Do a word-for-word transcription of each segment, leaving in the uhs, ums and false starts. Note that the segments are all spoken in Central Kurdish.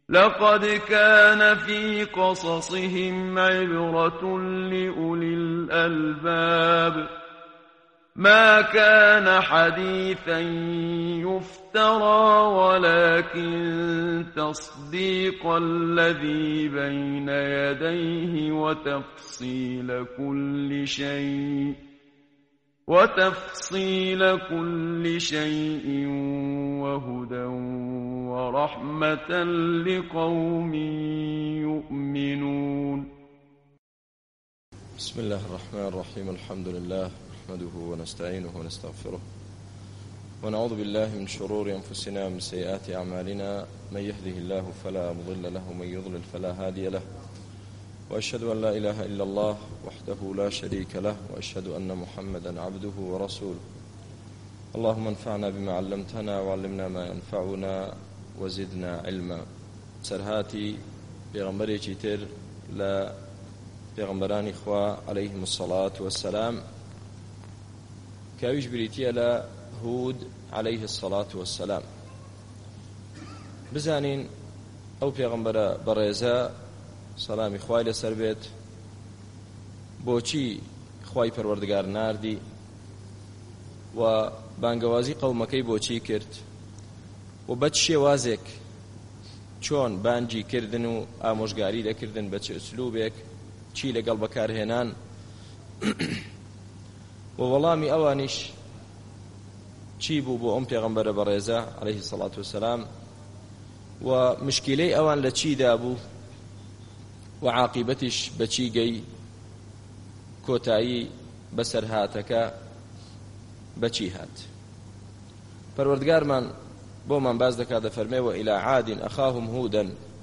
لقد كان في قصصهم عبرة لأولي الألباب ما كان حديثا يفترى ولكن تصديق الذي بين يديه وتفصيل كل شيء وتفصيل كل شيء وهدى ورحمة لقوم يؤمنون. بسم الله الرحمن الرحيم. الحمد لله نحمده ونستعينه ونستغفره ونعوذ بالله من شرور أنفسنا ومن سيئات أعمالنا، من يهده الله فلا مضل له ومن يضلل فلا هادي له، وأشهد أن لا إله إلا الله وحده لا شريك له، وأشهد أن محمدا عبده ورسوله. اللهم انفعنا بما علمتنا وعلمنا ما ينفعنا وزدنا علما. سرهاتي بغمبري تر لا بغمبراني إخوة عليهم الصلاة والسلام كاويش بريتيا لا هود عليه الصلاة والسلام. بزانين أو بيغمبر بريزا سلامي خوای لەسەر بێت بۆچی خوای پەروەردگار ناردی و بانگەوازی قەومەکەی بۆچی کرد و بە چ شێوازێک چۆن بانگی کردن و ئامۆژگاری دەکردن بە چ ئوسلوبێک چی لەگەڵ بەکارهێنان و وەڵامی ئەوانیش چی بوو بۆ ئەم پێغەمبەرە بەڕێزە عەلەیهی سەڵات وسەلام و مشکلەی ئەوان لە چیدا بوو و عاقبەتیش بەچی گەی، کۆتایی بەسەر هاتەکە بەچی هات. پەروەردگارمان بۆمان باز دەکات دەفەرمێ وإلى عاد أخاهم هودا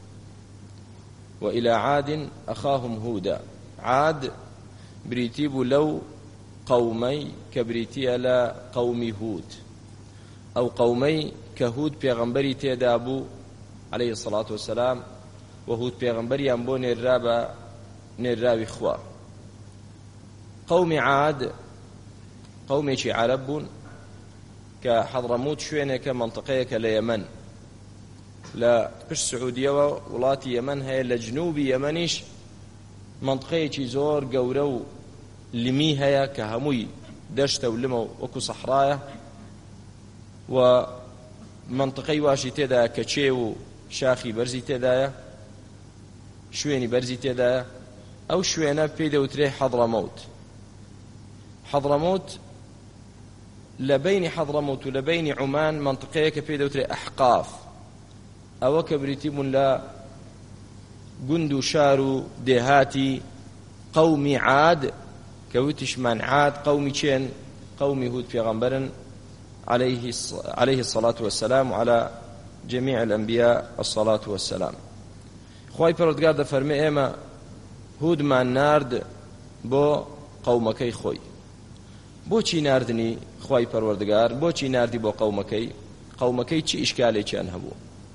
وإلى عاد أخاهم هودا. عاد بریتی بوو لەو قەومەی کە بریتیە لە قەومی هود، ئەو قەومەی کە هود پێغەمبەری تێدا بوو عەلەیهی سەڵات وسەلام و هود پێغەمبەریان بۆ نێررا بە نێرراوی خوا. قەومی عاد قەومێکی عەرەب بوون کە حەضرەموت شوێنێکە مەنتقەیەکە لە یەمەن، لە پشت سعودیەوە وڵاتی یەمەن هەیە، لە جنوبی یەمەنیش مەنتقەیەکی زۆر گەورە و لمی هەیە کە هەمووی دەشتە و لمە و وەکو سەحرایە و مەنتقەی واشی تێدایە کە چێ و شاخی بەرزی تێدایە، شوێنی بەرزی تێدایە. ئەو شوێنە پێی دەوترێ حەضرەمەوت. حەضرەمەوت لە بینی حەضرەمەوت و لە بینی عومان مەنتقەیەکە پێی دەوترێ ئەحقاف. ئەوە کە بریتی بوون لە گوند و شار و دێهاتی قەومی عاد کە وتیشمان عاد قەومی چێن؟ قەومی هود پێغەمبەرن عليه الصلاة والسلام وعلى جميع الأنبياء الصلاة والسلام. خوای پەروەردگار دەفەرمێ ئێمە هودمان نارد بۆ قەومەکەی خۆی. بۆچی ناردنی خوای پەروەردگار؟ بۆچی ناردی بۆ قەومەکەی؟ قەومەکەی چی ئیشکالێکیان هەبوو؟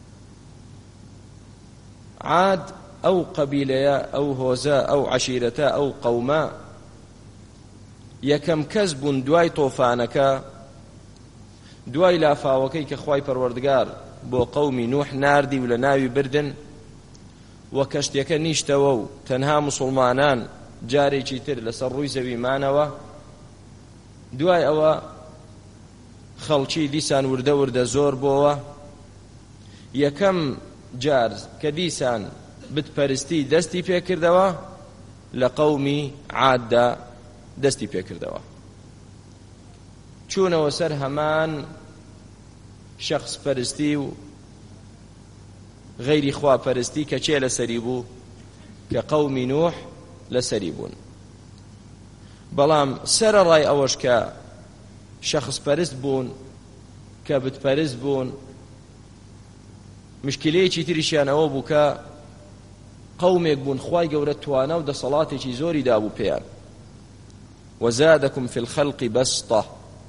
عاد ئەو قەبیلەیە، ئەو هۆزە، ئەو عەشیرەتە، ئەو قەومە یەکەم کەس بوون دوای تۆفانەکە، دوای لافاوەکەی کە خوای پەروەردگار بۆ قەومی نوح ناردی و لە ناوی بردن و کەشتێکە نیشتەوە و تەنها موسڵمانان جارێکی تر لەسەر ڕووی زەویمانەوە. دوای ئەوە خەڵکی دیسان وردە وردە زۆر بۆوە. یەکەم جار کە دیسان بتپەرستی دەستی پێکردەوە لە قەومی عاددا دەستی پێکردەوە. چوونەوە سەر هەمان شەخص پەرستی و غەیری خوا پەرستی کە چێ لەسەری بوو؟ کە قەومی نوح لەسەری بوون. بەڵام سەرەڕای ئەوەش کە شەخص پەرست بوون، کە بتپەرست بوون، مشکلەیەکی تریشیان ئەوە بوو کە قەومێک بوون خوای گەورە توانە و دەسەڵاتێکی زۆری دابوو پێیان. وزادكم في الخلق بسطة.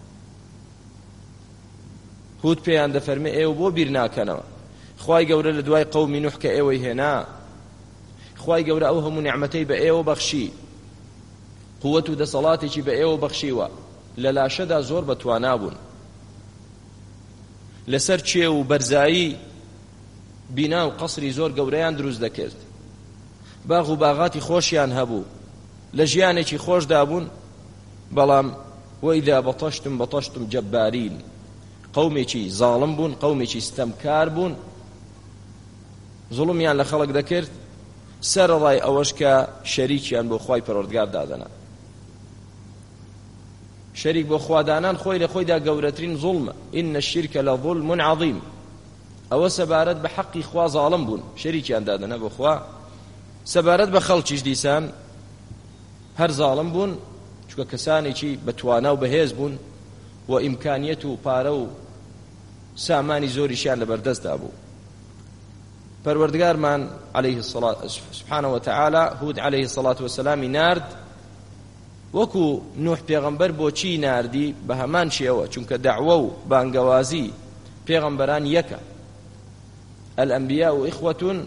هود پێیان دەفەرمێ ئێوە بۆ بیر ناکەنەوە خوای گەورە لە دوای قەومی نوح کە ئێوەی هێنا، خوای گەورە ئەو هەموو نیعمەتەی بە ئێوە بەخشی، قووەت و دەسەڵاتێکی بە ئێوە بەخشیوە، لە لاشەدا زۆر بەتوانا بوون، لەسەر چێ و بەرزایی بینا و قەسری زۆر گەورەیان دروست دەکرد، باغ و باغاتی خۆشیان هەبوو، لە ژیانێکی خۆشدا بوون، بەڵام وەئیذا بەطەشتم بەطەشتم جەبارین، قەومێکی زاڵم بوون، قەومێکی ستەمکار بوون، زوڵمیان لە خەڵک دەکرد، سەرەڕای ئەوەش کە شەریکیان بۆ خوای پەروەردگار دادەنا. شەریک بۆ خوادانان خۆی لە خۆیدا گەورەترین زوڵمە، ئینە الشیرکە لەظوڵم عەظیم. ئەوە سەبارەت بە حەقی خوا زاڵم بوون، شەریکیان دادەنا بۆ خوا. سەبارەت بە خەڵکیش دیسان هەر زاڵم بوون، چونکە کەسانێکی بەتوانا و بەهێز بوون و ئیمکانیەت و پارە و سامانی زۆریشیان لەبەردەستدا بوو. پەروەردگارمان عليه الصلاة سبحانه وتعالى هود عليه الصلاة والسلام نارد، وەکو نوح پێغەمبەر بۆچی ناردی بە هەمان شێوە، چونکە دەعوە و بانگەوازی پێغەمبەران یەکە. الأنبياء إخوة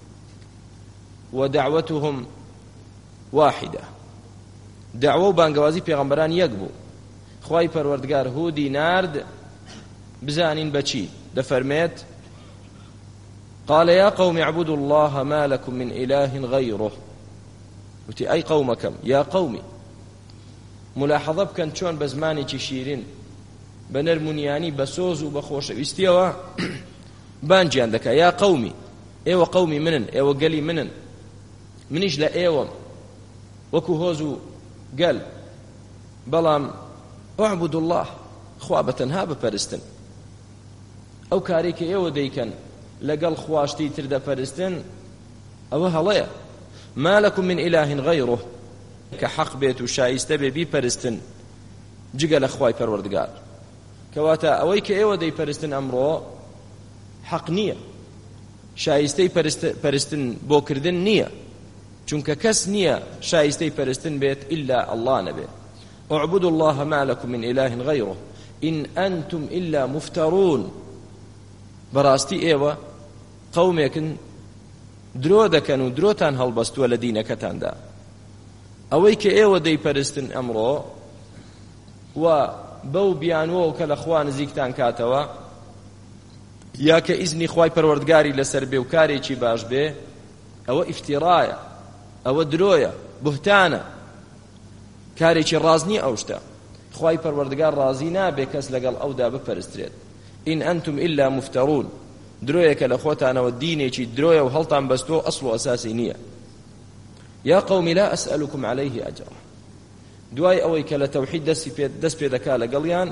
ودعوتهم واحدة. دعوة و بانگەوازی پێغەمبەران یەک بوو. خوای پەروەردگار هودی نارد، بزانین بەچی دەفەرمێت: قال يا قوم اعبدوا الله ما لكم من إله غيره. وتي أي قومكم يا قومي. ملاحظة بکەن چۆن بە زمانێکی شیرین بە نەرمونیانی بە سۆز و بە خۆشەویستیەوە بانگیان دەکا: یا قەومی، ئێوە قەومی منن، ئێوە گەلی منن، منیش لە ئێوەم وەکو هۆز و گەل، بەڵام اعبدوا الله، خوا بەتەنها بپەرستن. ئەو کارێک کە ئێوە دەیکەن لەگەڵ خواشتی تر دەپەرستن، ئەوە هەڵەیە. ما لكم من إله غيره، کە حەق بێت و شایستە بێ بیپەرستن جگە لە خوای پەروەردگار. کەواتە ئەوەی کە ئێوە دەیپەرستن ئەمڕۆ حەق نییە، شایستەی پەرستن بۆ کردن نییە، چونکە کەس نییە شایستەی پەرستن بێت ئیلا ئەڵڵا نەبێ. اعبدوا الله ما لكم من إله غيره إن أنتم إلا مفترون. بەڕاستی ئێوە قەومێکن درۆ دەکەن و درۆتان هەڵبەستووە لە دینەکەتاندا. ئەوەی کە ئێوە دەیپەرستن ئەمڕۆ و بەو بیانوە کە لە خوا نزیکتان کاتەوە، یا کە ئیزنی خوای پەروەردگاری لەسەر بێ و کارێکی باش بێ، ئەوە ئیفتیڕایە، ئەوە درۆیە، بوهتانە، کارێکی ڕازنی ئەو شتە. خوای پەروەردگار ڕازی نابێ کەس لەگەڵ ئەودا بپەرسترێت. إن أنتم إلا مفترون، درۆیەکە لە خۆتانەوە دینێکی درۆیە و هەڵتان بەستۆ ئەسڵ و ئەساسی نییە. يا قوم لا أسألكم عليه أجرا. دوای ئەوەی کە لە تەوحید دەست پێ دەکا لەگەڵیان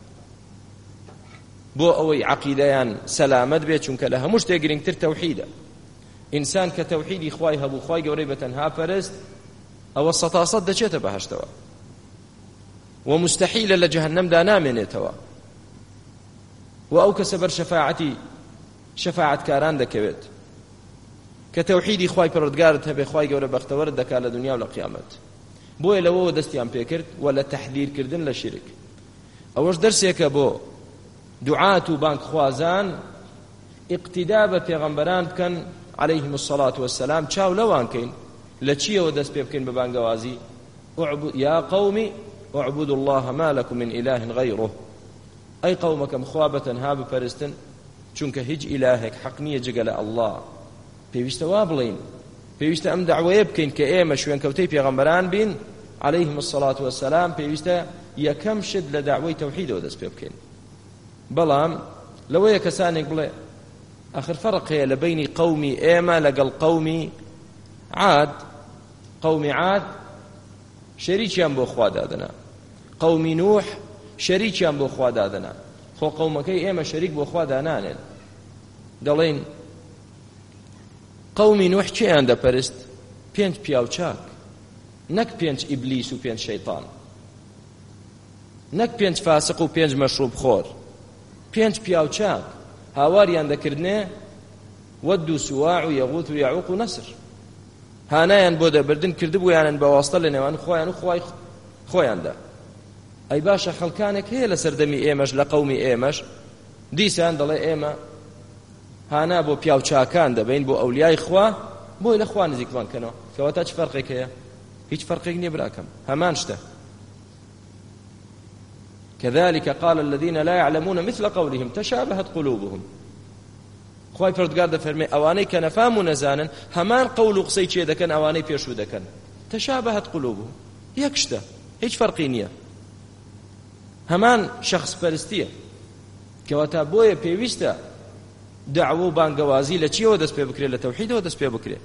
بۆ ئەوەی عەقیدەیان سەلامەت بێت، چونکە لە هەموو شتێک گرنگتر تەوحیدە. ئینسان کە تەوحیدی خوای هەبوو، خوای گەورەی بەتەنها پەرست، ئەوە سەتاسەد دەچێتە بەهەشتەوە و مستحیلە لە جەهەنەمدا نامێنێتەوە. و ئەو کەسە بەر شەفاعەتی شەفاعەتکاران دەکەوێت کە تەوحیدی خوای پەروەردگارت هەبێ، خوای گەورە بەختەوەرت دەکات لە دنیا و لە قیامەت. بۆیە لەوەوە دەستیان پێکرد و لە تەحذیرکردن لە شیرک. ئەوەش دەرسێکە بۆ دوعات و بانگخوازان، ئیقتیدا بە پێغەمبەران بکەن عەلەیهیم الصەلاة وەسسەلام، چاو لەوان کەین لە چیەوە دەست پێ بکەین بە بانگەوازی: یا قەومی اعبدوا الله ما لكم من إله غيره. ئەی قەومەکەم، خوا بەتەنها بپەرستن، چونکە هیچ ئیلاهێک حەق نییە جگە لە ئەڵڵا. پێویستە وا بڵین، پێویستە ئەم دەعوەیە بکەین کە ئێمە شوێنکەوتەی پێغەمبەران بین عەلەیهیم الصەلاة وەسسەلام، پێویستە یەکەم شت لە دەعوەی تەوحیدەوە دەست پێ بکەین. بەڵام لەوەیە کەسانێک بڵێ ئاخر فەرق هەیە لە بینی قەومی ئێمە لەگەڵ قەومی عاد. قەومی عاد شەریکیان بۆ خوا دادەنا، قەومی نوح شەریکیان بۆ خوا دادەنا. خۆ قەومەکەی ئێمە شەریک بۆ خوا دانانێن. دەڵێن قەومی نوح چیان دەپەرست؟ پێنج پیاو چاک، نەک پێنج ئیبلیس و پێنج شەیطان، نەک پێنج فاسق و پێنج مەشروب خۆر، پێنج پیاو چاک هاواریان دەکردنێ وەد و سواع و یەغوت و یەعوق و نەسر. هانایان بۆ دەبردن کردبوویانن بەواستە لە نێوان خۆیان و خوای خۆیاندا. ئەی باشە خەڵکانێک هەیە لە سەردەمی ئێمەش لە قەومی ئێمەش دیسان دەڵێ ئێمە هانا بۆ پیاو چاکان دەبین بۆ ئەولیای خوا، بۆی لە خوا نزیکمان کەنەوە. کەواتە چ فەرقێک هەیە؟ هیچ فەرقێک نییە براکەم، هەمان شتە. كذلك قال الذين لا يعلمون مثل قولهم تشابهت قلوبهم. خوای پەروەردگار دەفەرمێ ئەوانەی کە نەفام و نەزانن هەمان قەول و قسەی چێ دەکەن ئەوانەی پێشوو دەکەن تەشابەهەت قولوبهم یەک شتە هیچ فەرقی نییە هەمان شەخص پەرستیە کەواتە بۆیە پێویستە دعوە و بانگەوازی لە چیەوە دەست پێ بکرێت لە تەوحیدەوە دەست پێ بکرێت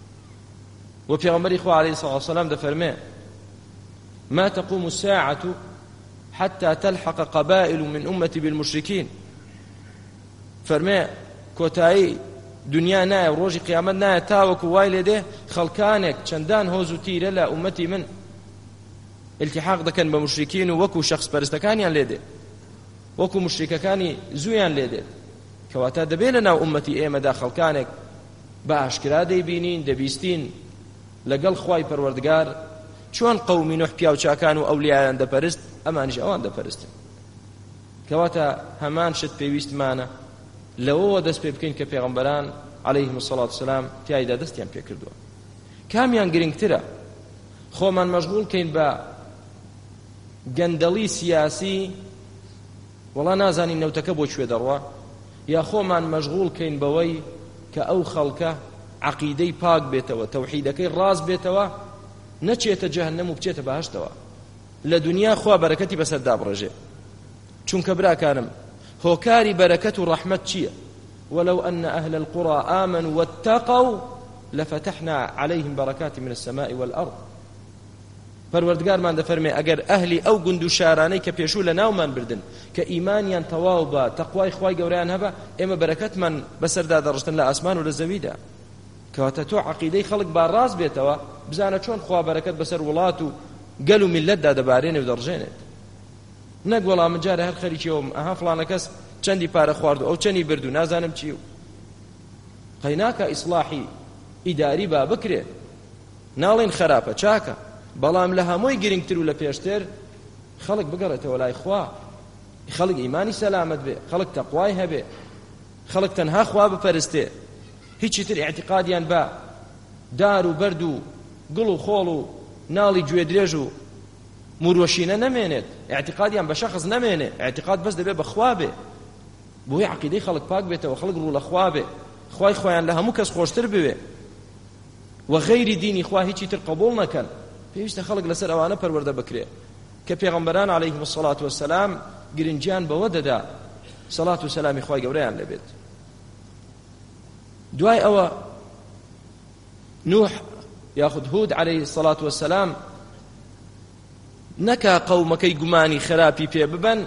و پێغەمبەری خوا عەلەیهی سەڵاتو وەسەلام دەفەرمێ ما تقوم الساعة حتى تلحق قبائل من أمتي بالمشركين فەرمێ کۆتایی دنیا نایە و ڕۆژی قیامەت نایە تاوەکو وای لێ دێ خەڵکانێک چەندان هۆز و تیرە لە ئومەتی من التحاق دەکەن بە مشریکین و وەکو شەخص پەرستەکانیان لێ دێ وەکو مشریکەکانی زوویان لێ دێت کەواتە دەبێت لە ناو ئومەتی ئێمەدا خەڵکانێک بە ئاشکرا دەیبینین دەبیستین لەگەڵ خوای پەروەردگار چۆن قەومی نوح پیاو چاکان و ئەولیایان دەپەرست ئەمانیش ئەوان دەپەرستن کەواتە هەمان شت پێویستمانە لەوەوە دەست پێ بکەین کە پێغەمبەران عەلەیهیم السەڵاتو وەسەلام تیایدا دەستیان پێ کردووە کامیان گرنگترە خۆمان مەشغوڵ کەین بە گەندەڵی سیاسی وەڵا نازانین نەوتەکە بۆ کوێ دەڕوا یا خۆمان مەشغوڵ کەین بەوەی کە ئەو خەڵکە عەقیدەی پاک بێتەوە تەوحیدەکەی ڕاست بێتەوە نەچێتە جەهەنەم و بچێتە بەهەشتەوە لە دنیا خوا بەرەکەتی بەسەر دابڕێژێ چونکە براکانم هۆکاری بەرەکەت و ڕەحمەت چییە ولو أن أهل القرى آمنوا واتقوا لفتحنا عليهم بركات من السماء والأرض پەروەردگارمان دەفەرمێ ئەگەر ئەهلی ئەو گوند و شارانەی کە پێشوو لە ناومان بردن کە ئیمانیان تەواو بە تەقوای خوای گەورەیان هەبە ئێمە بەرەکەتمان بەسەردا دەڕشتن لە ئاسمان و لە زەویدا کەواتە تۆ عەقیدەی خەڵک با ڕاست بێتەوە بزانە چۆن خوا بەرەکەت بەسەر وڵات و گەل و میللەتدا دەبارێنێ و دەڕژێنێت نەک وەڵام من جارە هەر خەریکیەوەم ئەها فڵانە کەس چەندی پارە خوارد و ئەو چەندی برد و نازانم چی و قەیناکە ئیسلاحی ئیداری با بکرێ ناڵێن خراپە چاکە بەڵام لە هەمووی گرنگتر و لە پێشتر خەڵک بگەڕێتەوە لای خوا خەڵک ئیمانی سەلامەت بێ خەڵک تەقوای هەبێ خەڵک تەنها خوا بپەرستێ هیچی تر ئیعتیقادیان بە دار و بەرد و گڵ و خۆڵ و ناڵی گوێ درێژ و مروەشینە نەمێنێت ئیعتیقادیان بە شەخص نەمێنێ ئیعتیقاد بەس دەبێ بە خوا بێ بۆی عەقیدەی خەڵک پاک بێتەوە خەڵک ڕوو لە خوا بێ خوای خۆیان لە هەموو کەس خۆشتر بوێ و غەیری دینی خوا هیچی تر قبوڵ نەکەن پێویستە خەڵک لەسەر ئەوانە پەروەردە بکرێ کە پێغەمبەران عەلەیهیم السەڵاتو وەسەلام گرنگیان بەوە دەدا سەڵات و سەلامی خوای گەورەیان لەبێت دوای ئەوە نوح یاخود هود عەلەیهی السەڵاتو وەسەلام نەکا قەومەکەی گومانی خراپی پێ ببەن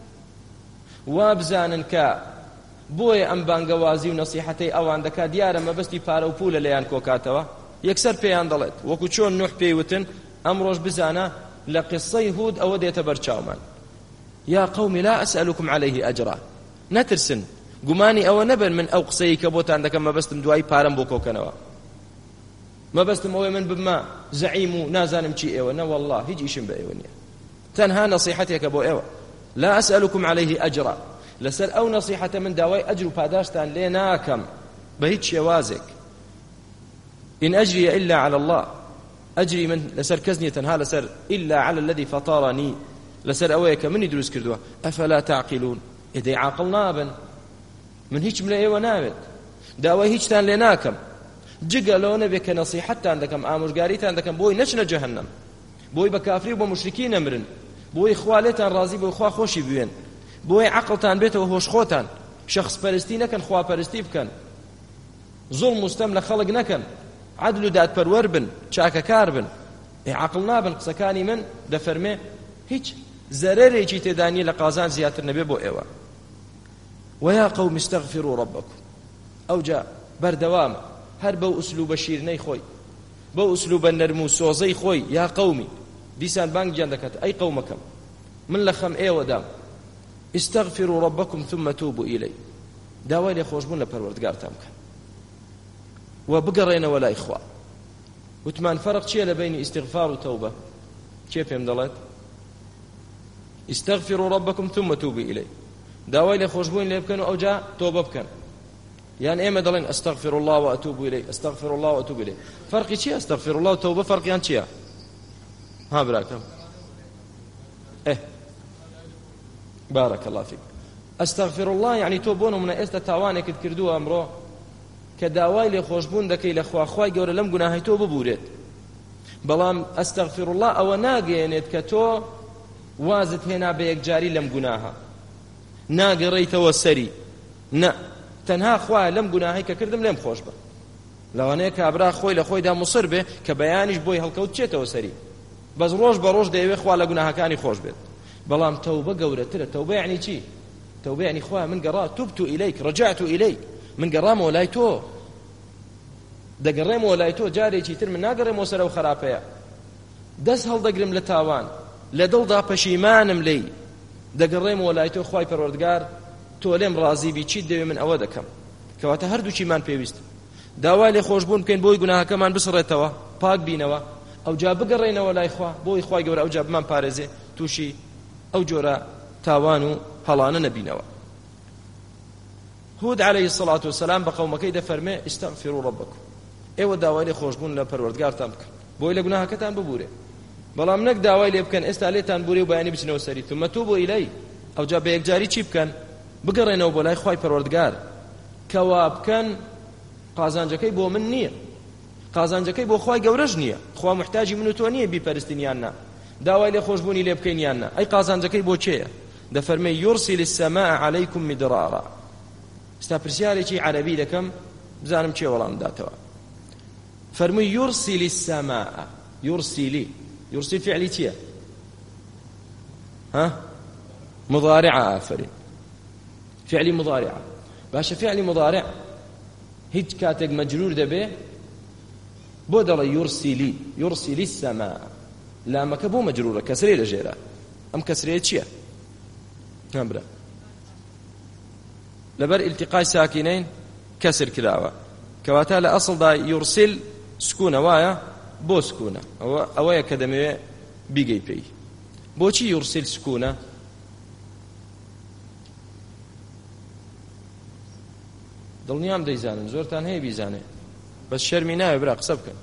وا بزانن کە بۆیە ئەم بانگەوازی و نەسیحەتەی ئەوان دەکات دیارە مەبەستی پارە و پوولە لەیان کۆکاتەوە یەکسەر پێیان دەڵێت وەکو چۆن نوح پێیوتن ئەمڕۆژ بزانە لە قسەی هود ئەوە دێتە بەرچاومان یا قەومی لا ئەسئەلوکم عەلەیهی ئەجرا نەترسن گومانی ئەوە نەبن من ئەو قسەی کە بۆتان دەکەم مەبەستم دوای پارەم بۆ کۆکەنەوە مەبەستم ئەوەی من ببمە زەعیم و نازانم چی ئێوە نە وەڵڵا هیچ ئیشم بە ئێوە نییە تەنها نەسیحەتێکە بۆ ئێوە لا ئەسئەلوکم عەلەیهی ئەجرا لەسەر ئەو نەسیحەتە من داوای ئەجر و پاداشتان لێ ناکەم بە هیچ شێوازێک إن أجري إلا على الله أجري من لسر كزنية تنها لسر إلا على الذي فطرني لسر أويك من يدرس كردوا أفلا تعقلون إذا عاقلنا أبن من هيك من أيوة نامت داوي هيك تان لناكم جقا لو نبيك نصيحة عندكم آمش قاريت عندكم بوي نشنا جهنم بوي بكافري وبمشركين أمرن بوي إخوالتان رازي بوي إخوة خوشي بوين بوي عقلتان بيته وهوش خوتان شخص پرستي نكن خوا پرستي بكن ظلم مستمل خلق نكن عدل داد پەروەر بن چاکەکار بن عەقڵ نابن قسەکانی من دەفەرمێ هیچ زەرەرێکی تێدا نیە لە قازان زیاتر نەبێ بۆ ئێوە ویا قەوم استەغفروا ربکم ئەوجا بەردەوامە هەر بەو ئوسلوبە شیرنەی خۆی بەو ئوسلوبە نەرم و سۆزەی خۆی یا قەومی دیسان بانگیان دەکات ئەی قەومەکەم من لە خەم ئێوەدام استەغفروا ربکم ثم توبوا إليه داوای لێخۆشبوون لە پەروەردگارتان بکەن وبقرينا ولا إخوة وتمان فرق شيء بين استغفار وتوبة كيف يم دلت استغفروا ربكم ثم توبوا إليه داوي لي خوشبوين اللي بكنوا أو جاء توبة بكن يعني إيه مدلين أستغفر الله وأتوب إليه أستغفر الله وأتوب إليه فرق شيء أستغفر الله وتوبة فرق يعني شيء ها براكم إيه بارك الله فيك ئەستەغفر الله یعنی تۆ بۆ نمونە ئێستا تاوانێکت کردووە ئەمڕۆ کە داوای لێخۆشبوون دەکەی لە خوا خوای گەورە لەم گوناهی تۆ ببورێت بەڵام ئەستەغفر الله ئەوە ناگەیەنێت کە تۆ وازت هێنا بە یەکجاری لەم گوناهە ناگەڕێیتەوە سەری نە تەنها خوایە لەم گوناهی کە کردم لێم خۆش بە لەوانەیە کابرا خۆی لە خۆیدا مصر بێ کە بەیانیش بۆی هەڵکەوت چێتەوە سەری بەس ڕۆژ بە ڕۆژ دەیەوێت خوا لە گوناهەکانی خۆش بێت بەڵام تەوبە گەورەترە تەوبە یعنی چی تەوبە یعنی خوا من گەڕا توبت ئیلەیک ڕەجعت ئیلەیک من گەڕامەوە لای تۆ دەگەڕێمەوە لای تۆ جارێکی تر من ناگەڕێمەوە سەر ئەو خراپەیە دەست هەڵدەگرم لە تاوان لە دڵدا پەشیمانم لێی دەگەڕێمەوە لای تۆ خوای پەروەردگار تۆ لێم ڕازی بی چیت دەوێ من ئەوە دەکەم کەواتە هەردووچیمان پێویست داوای لێخۆشبوون بکەین بۆی گوناهەکەمان بسڕێتەوە پاک بینەوە ئەو جا بگەڕێنەوە لای خوا بۆی خوای گەورە ئەو جا بمان پارێزێ تووشی ئەو جۆرە تاوان و هەڵانە نەبینەوە هود عليه الصلاة والسلام بە قەومەکەی دەفەرمێ استغفروا ربكم ئێوە داوای لێخۆشبوون لە پەروەردگارتان بکەن بۆی لە گوناهەکەتان ببورێ بەڵام نەک داوای لێ بکەن ئێستا لێتان بورێ و بەیانی بچنەوە سەری ثم توبوا إليه ئەو جا بە یەکجاری چی بکەن بگەڕێنەوە بۆ لای خوای پەروەردگار کەوا بکەن قازانجەکەی بۆ من نییە قازانجەکەی بۆ خوای گەورەش نییە خوا محتاجی من و تۆ نییە بیپەرستین یان نا داوای لێخۆشبوونی لێ بکەین یان نا ئەی قازانجەکەی بۆ چێیە دەفەرمێ يرسل السماء عليكم مدرارا ستا پرسیارێکی عەرەبی دەکەم بزانم چێ وەڵام داتەوە فەرمووی يرسل السماء يرسل يرسل فعلی چییە ها مضارعة آفرين فعلی مضارعة باشە فعلی مضارع هیچ کاتێک مەجرور دەبێ بۆ دەڵێ يرسلی يرسلی السماء لامەکە بۆ مەجرورە کەسرەی لەژێرە ئەم کەسرەیە چییە نامبرە لەبەر التقای ساکینەین کەسر کراوە کەواتە لە ئەسڵدا يرسل سکوونە وایە بۆ سکوونە ئەوەیە کە دەمەوێ بیگەی پێی بۆچی يرسل سکوونە دڵنیام دەیزانن زۆرتان هەیە بیزانێ بەس شەرمی ناوێ برا قسە بکەن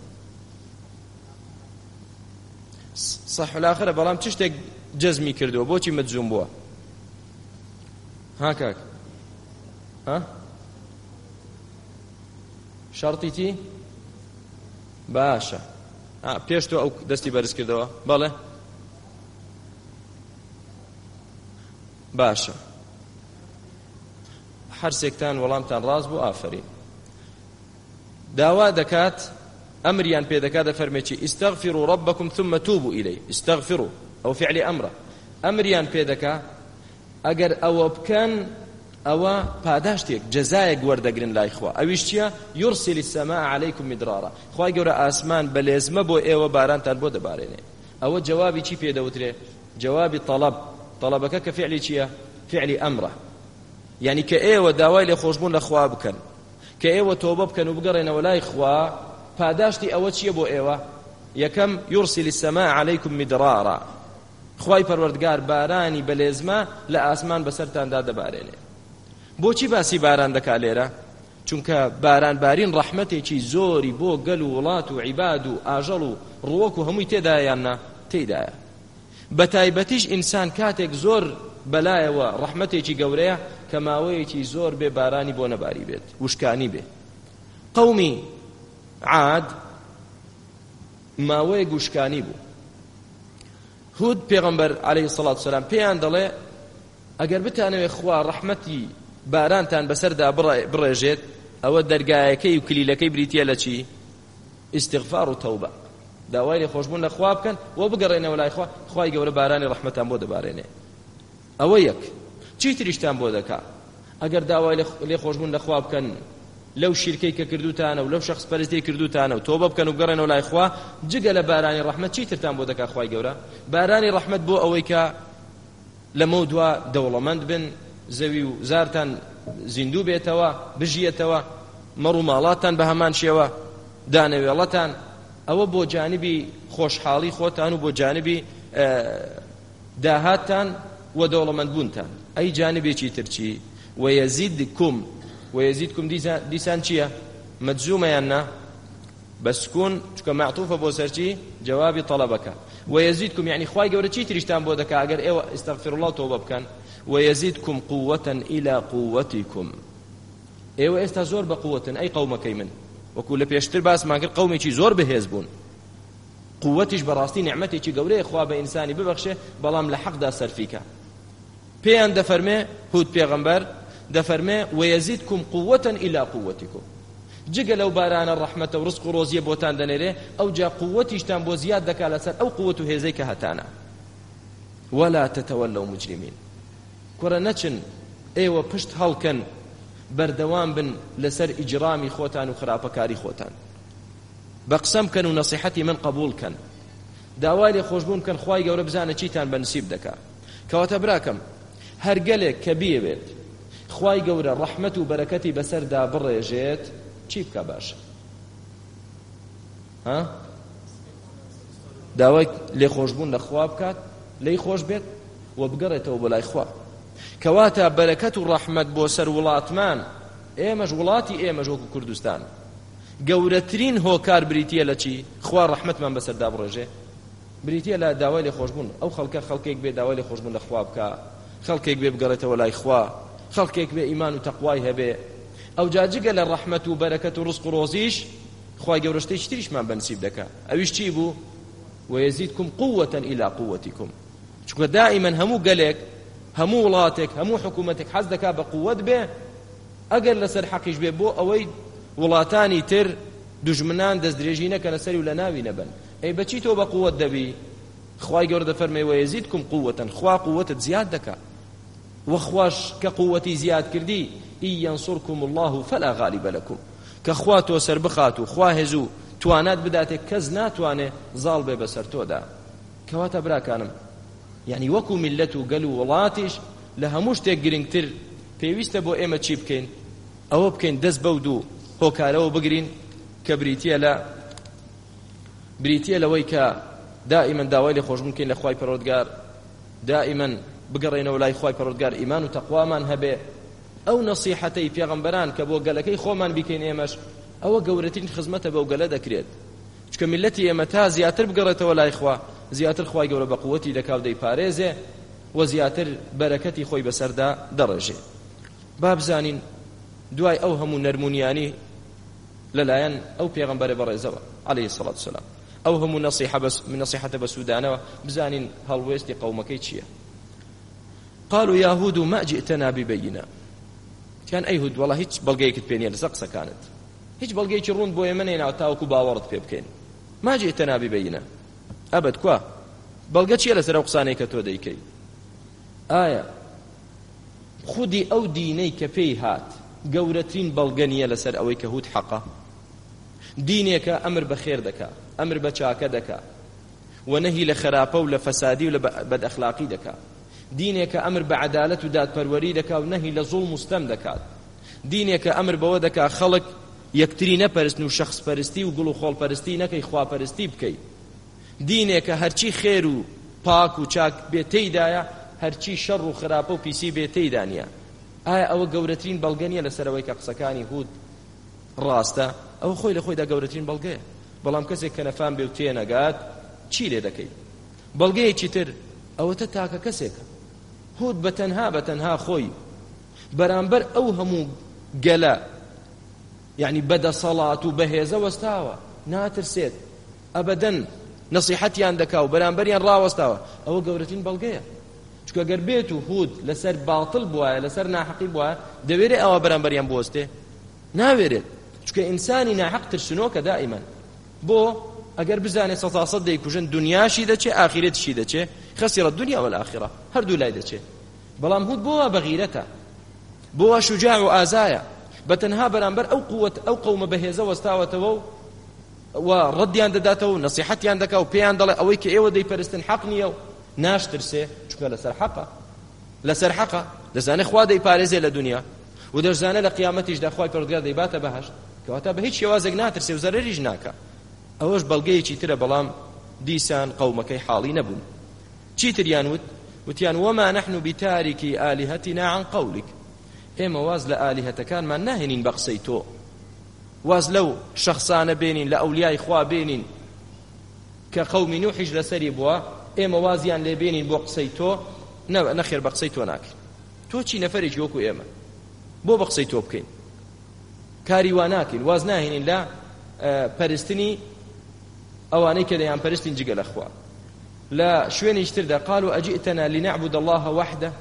صح الآخرە بەڵام چ شتێک جەزمی کردووە بۆچی مەجزوم بووە ها کاک ها شەرتی تی باشە پێش تۆ ئەو دەستی بەرز کردەوە بەڵێ باشە هەرسێکتان وەڵامتان ڕاست بوو ئافرین داوا دەکات ئەمریان پێ دەکات دەفەرمێکی استغفروا ربكم ثم توبوا إليه استغفروا ئەو فعلی ئەمرە ئەمریان پێ دەکات ئەگەر ئەوە بکەن ئەوە پاداشتێک جەزایەک وەردەگرن لای خوا ئەویش چییە يرسل السماء عليكم مدرارا خوای گەورە ئاسمان بەلێزمە بۆ ئێوە بارانتان بۆ دەبارێنێ ئەوە جوابی چی پێ دەوترێ جوابی طلب طلبەکە کە فعلی چییە فعلی ئەمرە یعنی کە ئێوە داوای لێخۆشبوون لە خوا بکەن کە ئێوە تۆبە بکەن و بگەڕێنەوە لای خوا پاداشتی ئەوە چییە بۆ ئێوە یەکەم يرسل السماء عليكم مدرارا خوای پەروەردگار بارانی بەلێزمە لە ئاسمان بەسەرتاندا دەبارێنێ بۆچی باسی باران دەکا لێرە چونکە بارانبارین ڕەحمەتێکی زۆری بۆ گەل و وڵات و عیباد و ئاژەڵ و ڕووەک و هەمووی تێدایاننا تێدایە بەتایبەتیش ئینسان کاتێک زۆر بەلایەوە ڕەحمەتێکی گەورەیە کە ماوەیەکی زۆر بێ بارانی بۆ نەباری بێت وشکانی بێ قەومی عاد ماوەیەک وشکانی بوو هود پێغەمبەر عەلەیهی سەڵات وسەلام پێیان دەڵێ ئەگەر بتانەوێ خوا ڕەحمەتی بارانتان بەسەردا بڕێژێت ئەوە دەرگایەکەی و کلیلەکەی بریتیە لە چی ئیستیغفار و تەوبە داوای لێخۆشبوون لە خوا بکەن و بگەڕێنەوە لای خوا خوای گەورە بارانی ڕەحمەتان بۆ دەبارێنێ ئەوە یەک چی تریشتان بۆ دەکا ئەگەر داوای لێخۆشبوون لە خوا بکەن لەو شیرکەی کە کردوتانە و لەو شەخص پەرستی کردوتانە و تۆبە بکەن و بگەڕێنەوە لای خوا جگە لە بارانی ڕەحمەت چی ترتان بۆ دەکا خوای گەورە بارانی ڕەحمەت بۆ ئەوەی کە لەمە دوا دەوڵەمەند بن زەوی و زارتان زیندوو بێتەوە بژیەتەوە مەڕ و ماڵاتان بە هەمان شێوە دانەوێڵەتان ئەوە بۆ جانبی خۆشحاڵی خۆتان و بۆ جانبی داهاتان و دەوڵەمەندبوونتان ئەی جانبێکی ترچی وەیەزیدکم وەیەزیدکم دیسان چییە مەجزومەیان نا بەسکون چکە معطوفە بۆ سەرچی جوابی طەلەبەکە وەیەزیدکم یعنی خوای گەورە چی تریشتان بۆ دەکا ئەگەر ئێوە ئیستەغفیرڵڵاه تۆبە بکەن ويزيدكم قوة إلى قوتكم. ئێوە ئێستا زۆر بە قووەتن ئەی قەومەکەی من، وەکو لە پێشتر باسمان کرد قەومێکی زۆر بەهێز بوون، قووەتیش بەڕاستی نیعمەتێکی گەورەیە خوا بە ئینسانی ببەخشێ، بەڵام لە حەقدا سەرفیکە. پێیان دەفەرمێ هود پێغەمبەر دەفەرمێ وەیەزیدکم قووەتەن ئیلا قووەتیکم، جگە لەو بارانە ڕەحمەتە و ڕزق و ڕۆزیە بۆتان دەنێرێ، ئەو جا قووەتیشتان بۆ زیاد دەکا لەسەر ئەو قووەت و هێزەی کە هەتانە. وەلا تەتەوەلەو مجرمین، کوڕە نەچن ئێوە پشت هەڵکەن بەردەوام بن لەسەر ئیجرامی خۆتان و خراپەکاری خۆتان، بە قسەم کەن و نەسیحەتی من قبول کەن، داوای لێ خۆشبوون کەن، خوای گەورە بزانە چیتان بەنسیب دەکا. کەواتە براکەم هەر گەلێک کە بیەوێت خوای گەورە ڕەحمەت و بەرەکەتی بەسەردا بڕێژێت چی بکە باشە؟ ها؟ داوای لێ خۆشبوون لە خوا بکات، لێی خۆش بێت و بگەڕێتەوە بۆ لای خوا. کەواتە بەرەکەت و ڕەحمەت بۆ سەر وڵاتمان، ئێمەش وڵاتی ئێمەش وەکو کوردستان گەورەترین هۆکار بریتیە لە چی؟ خوا ڕەحمەتمان بەسەردا بڕێژێ، بریتیە لە داوای لێ خۆشبوون. ئەو خەڵکە خەڵکێک بێ داوای لێ خۆشبوون لە خوا بکە، خەڵکێک بێ بگەڕێتەوە لای خوا، خەڵکێک بێ ئیمان و تەقوای هەبێ، ئەو جاجگە لە ڕەحمەت و بەرەکەت و ڕزق و ڕۆزیش خوای گەورە شتێکی تریشمان بەنسیب دەکا. ئەویش چی بوو؟ وەیەزیدکم قووەتەن ئیلا قووەتیکم. چونکە دائیمەن هەموو گەلێک، هەموو وڵاتێک، هەموو حکوومەتێک حەز دەکا بە قووەت بێ، ئەگەر لەسەر حەقیش بێ بۆ ئەوەی وڵاتانی تر دوژمنان دەستدرێژی نەکەنە سەری و لە ناوی نەبن. ئەی بەچی تۆ بە قووەت دەبی؟ خوای گەورە دەفەرمێ وەیەزیدکم قووەتەن، خوا قووەتت زیاد دەکا، وەخواش کە قووەتی زیاد کردی ئین یەنصورکم الله فلا غالب لەکم، کە خوا تۆ سەر بخات و خوا هێزوو توانات بداتێ کەس ناتوانێ زاڵ بێ بەسەر تۆدا. کەواتە براکانم یعنی وەکو میلەت و گەل و وڵاتیش لە هەموو شتێک گرنگتر پێویستە بۆ ئێمە چی بکەین؟ ئەوە بکەین دەست بەو دوو هۆکارەوە بگرین کە بریتیە لە بریتیە لەوەی کە دائیمەن داوای لێ خۆشبوون بکەین لە خوای پەروەردگار، دائیمەن بگەڕێنەوە لای خوای پەروەردگار، ئیمان و تەقوامان هەبێ، ئەو نەسیحەتەی پێغەمبەران کە بۆ گەلەکەی خۆمان بیکەین ئێمەش، ئەوە گەورەترین خزمەتە بەو گەلە دەکرێت. چکە میلەتی ئێمە تا زیاتر بگەڕێتەوە لای خوا، زیاتر خوای گەورە بە قووەتی دەکا و دەیپارێزێ و زیاتر بەرەکەتی خۆی بەسەردا دەڕێژێ. با بزانین دوای ئەو هەموو نەرمونیانی لەلایەن ئەو پێغەمبەرە بەڕێزەوە عەلەیهی سەڵات وسەلام، ئەو هەموو نەسیحەتە بە سوودانەوە، بزانین هەڵوێستی قەومەکەی چییە. قالوا يا هود ما جئتنا ببينة، كان أي هود والله هيك بلقيك تبيني لسقسة كانت هيك بلقيك يرون بوي منين أو تاوكو باورد بيبكين، ما جئتنا ببينة أبد كوا بلقيت شيء لسر أقصاني كتو ديكي آية خودي أو ديني كفي هات قورتين بلغانية لسر أوي كهود حقا، دينيك أمر بخير دكا، أمر بچاك دكا، ونهي لخرابة ولفسادي ولبد أخلاقي دكا، دينك أمر بعدالة وداد پروری دكا ونهي لظلم مستم دكا، دينك أمر بودكا خلق يكتري نپرستن وشخص پرستی وقلو خول پرستی نكي خوا پرستی بكي، دينك هرچی خير و پاک و چاک بيتي دايا هرچی شر و خرابة و پیسی بيتي دانيا. آية أو قورترين بلغانية لسرويك قسكاني هود راستا أو خوي لخوي دا قورترين بلغية، بلام كسي كنفان بيوتينا قاد چي لي دكي بلغية چي تر أو تتاكا كسيك هود بتنها بتنها خوي برانبر أو همو قلا يعني بدا صلاة وبهيزة واستاوى ناتر سيد أبدا نصيحتي عندك وبرانبريان را واستاوى أو قورتين بلغية شكو قربيتو هود لسر باطل بوايا لسر ناحقي بوايا دويري أو برانبريان بوسته ناويرد شكو إنساني ناحق ترسنوك دائما بو اگر بزانه سەتا سەد دەیکوژن دنیاشی دەچێ ئاخرەتیشی دەچێ خسر الدنيا والآخرة هەردوو لای دەچێ. بەڵام هود بۆوە بەغیرەتە، بۆوە شجاع و ئازایە، بەتەنها بەرامبەر ئەو قووەت ئەو قەومە بەهێزە وەستاوەتەوە و ڕەدیان دەداتەوە و نەسیحەتیان دەکا و پێیان دەڵێ ئەوەی کە ئێوە دەیپەرستن حەق نییە و ناشترسێ، چونکە لەسەر حەقە لەسەر حەقە دەزانێ خوا دەیپارێزێ لە دنیا و دەزانێ لە قیامەتیشدا خوای پەروەردگار دەیباتە بەهەشت، کەواتە بە هیچ شێوازێک ناترسێ و زەرەریش ناکە. ئەوەش بەڵگەیەکی ترە، بەڵام دیسان قەومەکەی حاڵی نەبوون. چیتریان وت؟ وتیان وما نحن بتاركي آلهتنا عن قولك، ئێمە واز لە ئالیهەتەکانمان ناهێنین بە قسەی تۆ، واز لەو شەخصانە بێنین لە ئەولیای خوا بێنین کە قەومی نوحیش لەسەری بووە، ئێمە وازیان لێ بێنین بۆ قسەی تۆ، نەخێر بە قسەی تۆ ناکەین. تۆ چی نەفەرێکی وەکو ئێمە بۆ بە قسەی تۆ بکەین کاری وا ناکەین واز ناهێنین لە پەرستنی ئەوانەی کە دەیان پەرستین جگە لە خوا لە شوێنی تردا قالوا ئەجئتنا لنعبد الله وحده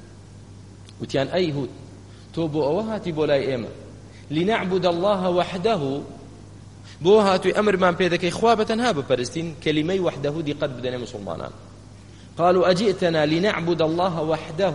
وتیان ئەی هود تۆ بۆ ئەوە هاتی بۆ لای ئێمە لنعبد الله وحده بۆ هاتووی ئەمرمان پێ دەکەی خوا بەتەنها بپەرستین کەلیمەی وحده دیقەت بدەنێ مسلمانان قالوا ئەجئتنا لنعبد الله وحده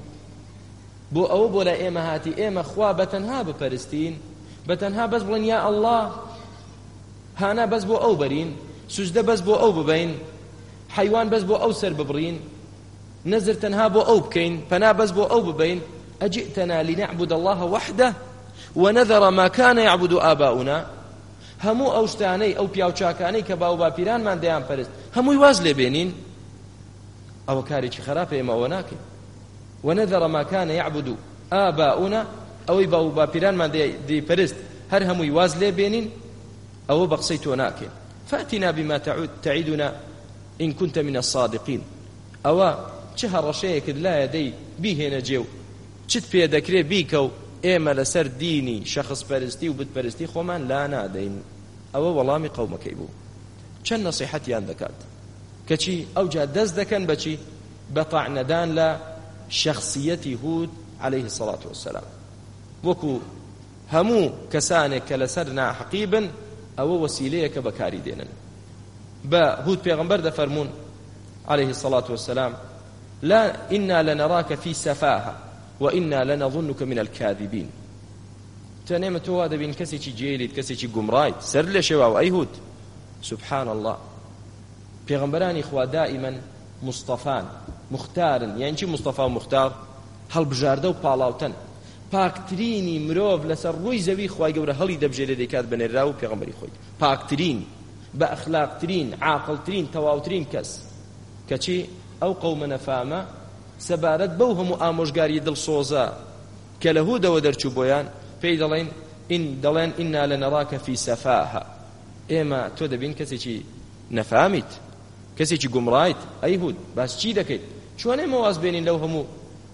بۆ ئەوە بۆ لای ئێمە هاتی ئێمە خوا بەتەنها بپەرستین بەتەنها بەس بڵێن یا ئەڵڵا هانا بەس بۆ ئەو بەرین سوجدە بەس بۆ ئەو ببەین حیوان بەس بۆ ئەو سەر ببڕین نەزر تەنها بۆ ئەو بکەین پەنا بەس بۆ ئەو ببەین ئەجئتنا لنعبد الله وحده ونذر ما كان يعبد آباؤنا هەموو ئەو شتانەی ئەو پیاوچاکانەی کە باو باپیرانمان دەیان پەرست هەمووی واز لێ بێنین ئەوە کارێکی خراپە ئێمە ئەوە ناکەین ونذر ما كان يعبد آباؤنا ئەوەی باو باپیرانمان دەیپەرست هەر هەمووی واز لێ بێنین ئەوە بە قسەی تۆ ناکەین فأتنا بما تعيدنا إن كنت من الصادقين ئەوە چه هەڕەشەیەکت لایە دەی بیهێنە جێو چت پێ دەکرێ بیکە و ئێمە لەسەر دینی شەخص پەرستی و بتپەرستی خۆمان لا نادەین ئەوە وەڵامی قەومەکەی بوو چەند نەسیحەتیان دەکات کەچی ئەوجا دەست دەکەن بەچی بە طعنەدان لە شەخصیەتی هود عليه الصلاة والسلام وەکو هەموو کەسانێک کە لەسەر ناحەقی بن ئەوە وەسیلەیەکە بەکاری دێنن بە هود پێغەمبەر دەفەرمون عليه الصلاة والسلام لا إنا لنراك في سفاهة وإنا لنظنك من الكاذبين تنێمە تۆ وا دەبین کەسێکی جێلیت کەسێکی گومڕایت سەر لێ شێواوە ئەی هود سبحان الله پێغەمبەرانی خوا دائما مستەفان مختارن یعنی چی مستەفا و مختار هەڵبژاردە و پاڵاوتن پاکترینی مرۆڤ لەسەر ڕووی زەوی خوای گەورە هەڵی دەبژێرێ دەکات بەنێرا و پێغەمبەری خۆی پاکترین بە ئەخلاقترین عاقڵترین تەواوترین کەس کەچی ئەو قەومە نەفامە سەبارەت بەو هەموو ئامۆژگاری دڵسۆزە کە لە هودەوە دەرچوو بۆیان پێی دەڵێن ئین دەڵێن ئینا لەنەڕاکە فی سەفاهە ئێمە تۆ دەبین کەسێکی نەفامیت کەسێکی گومڕایت ئەی هود باس چی دەکەیت چۆن ئێمە واز بێنین لەو هەموو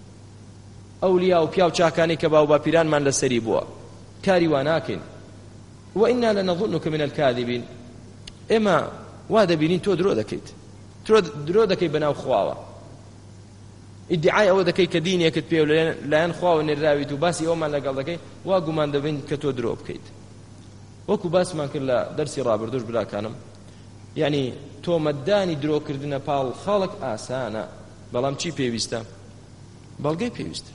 ئەولیا و پیاو چاکانی کە باو باپیرانمان لەسەری بووە کاری وا ناکەین وئینا لەنەظنک من الکاذبین ئێمە وا دەبینین تۆ درۆ دەکەیت درۆ دەکەی بەناو خواوە ئیدعای ئەوە دەکەی کە دینێکت پێ لایەن خواوە نێراویت و باسی ئەومان لەگەڵ دەکەی وا گومان دەبین کە تۆ درۆ بکەیت وەکو باسمان کرد لە دەرسی ڕابردوش براکانم یعنی تۆمەتدانی درۆکردنە پاڵ خەڵک ئاسانە بەڵام چی پێویستە بەڵگەی پێویستە